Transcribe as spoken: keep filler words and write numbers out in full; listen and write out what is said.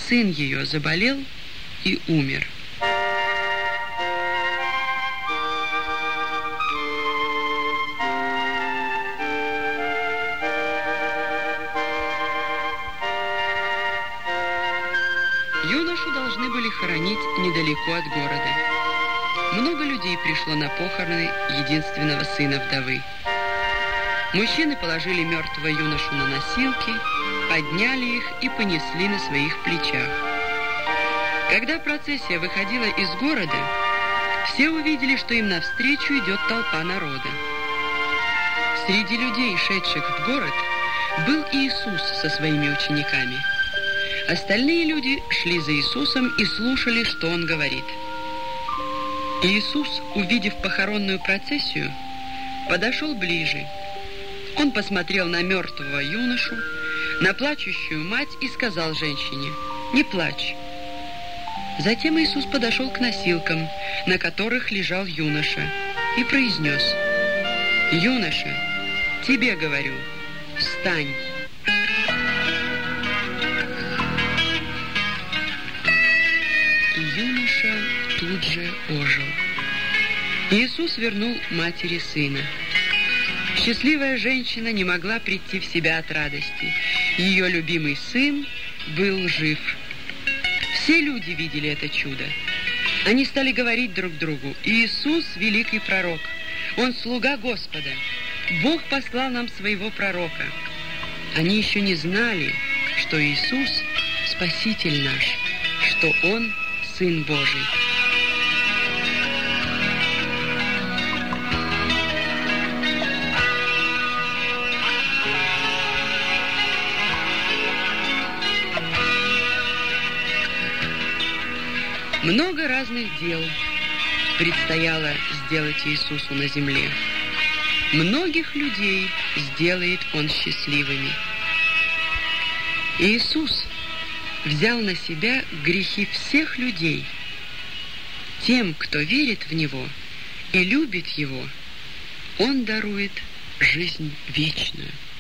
сын ее заболел и умер. Юношу должны были хоронить недалеко от города. Много людей пришло на похороны единственного сына вдовы. Мужчины положили мертвого юношу на носилки, подняли их и понесли на своих плечах. Когда процессия выходила из города, все увидели, что им навстречу идет толпа народа. Среди людей, шедших в город, был Иисус со своими учениками. Остальные люди шли за Иисусом и слушали, что Он говорит. Иисус, увидев похоронную процессию, подошел ближе. Он посмотрел на мертвого юношу, на плачущую мать и сказал женщине: «Не плачь». Затем Иисус подошел к носилкам, на которых лежал юноша, и произнес: «Юноша, тебе говорю, встань». И юноша тут же ожил. Иисус вернул матери сына. Счастливая женщина не могла прийти в себя от радости. Ее любимый сын был жив. Все люди видели это чудо. Они стали говорить друг другу: «Иисус – великий пророк. Он слуга Господа. Бог послал нам своего пророка». Они еще не знали, что Иисус – Спаситель наш, что Он – Сын Божий. Много разных дел предстояло сделать Иисусу на земле. Многих людей сделает Он счастливыми. Иисус взял на себя грехи всех людей. Тем, кто верит в Него и любит Его, Он дарует жизнь вечную.